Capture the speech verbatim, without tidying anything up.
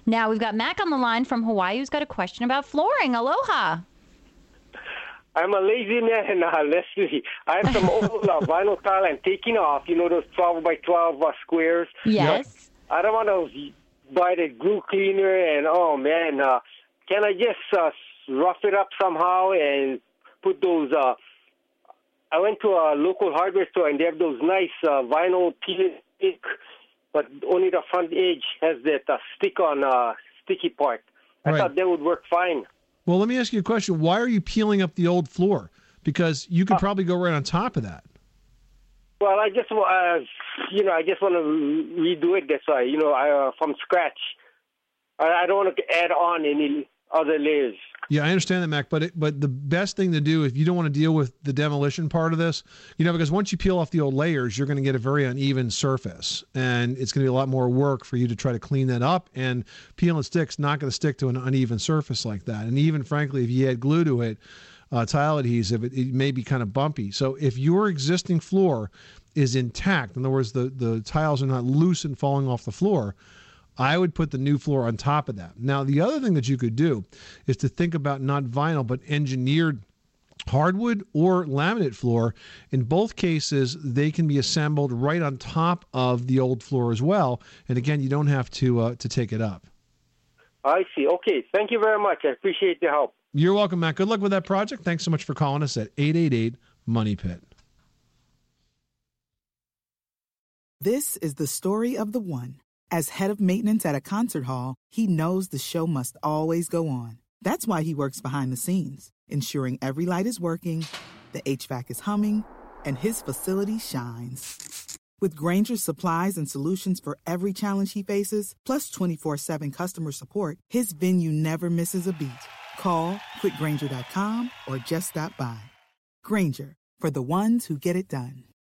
Now, we've got Mac on the line from Hawaii who's got a question about flooring. Aloha. I'm a lazy man, uh, Leslie. I have some old uh, vinyl tile I'm taking off, you know, those twelve by twelve uh, squares. Yes. I don't want to buy the glue cleaner, and, oh, man, uh, can I just uh, rough it up somehow and put those, uh, I went to a local hardware store, and they have those nice uh, vinyl peel stick, but only the front edge has that uh, stick-on uh, sticky part. I Right. thought that would work fine. Well, let me ask you a question. Why are you peeling up the old floor? Because you could probably go right on top of that. Well, I just, uh, you know, I just want to redo it. That's why, you know, I, uh, from scratch. I, I don't want to add on any other layers. Yeah, I understand that, Mac. But it, but the best thing to do if you don't want to deal with the demolition part of this, you know, because once you peel off the old layers, you're going to get a very uneven surface, and it's going to be a lot more work for you to try to clean that up. And peel and stick's not going to stick to an uneven surface like that. And even frankly, if you add glue to it, uh, tile adhesive, it, it may be kind of bumpy. So if your existing floor is intact, in other words, the the tiles are not loose and falling off the floor, I would put the new floor on top of that. Now, the other thing that you could do is to think about not vinyl, but engineered hardwood or laminate floor. In both cases, they can be assembled right on top of the old floor as well. And again, you don't have to uh, to take it up. I see. Okay. Thank you very much. I appreciate the help. You're welcome, Matt. Good luck with that project. Thanks so much for calling us at eight eight eight, money pit. This is the story of the one. As head of maintenance at a concert hall, he knows the show must always go on. That's why he works behind the scenes, ensuring every light is working, the H V A C is humming, and his facility shines. With Grainger's supplies and solutions for every challenge he faces, plus twenty-four seven customer support, his venue never misses a beat. Call quick grainger dot com or just stop by. Grainger, for the ones who get it done.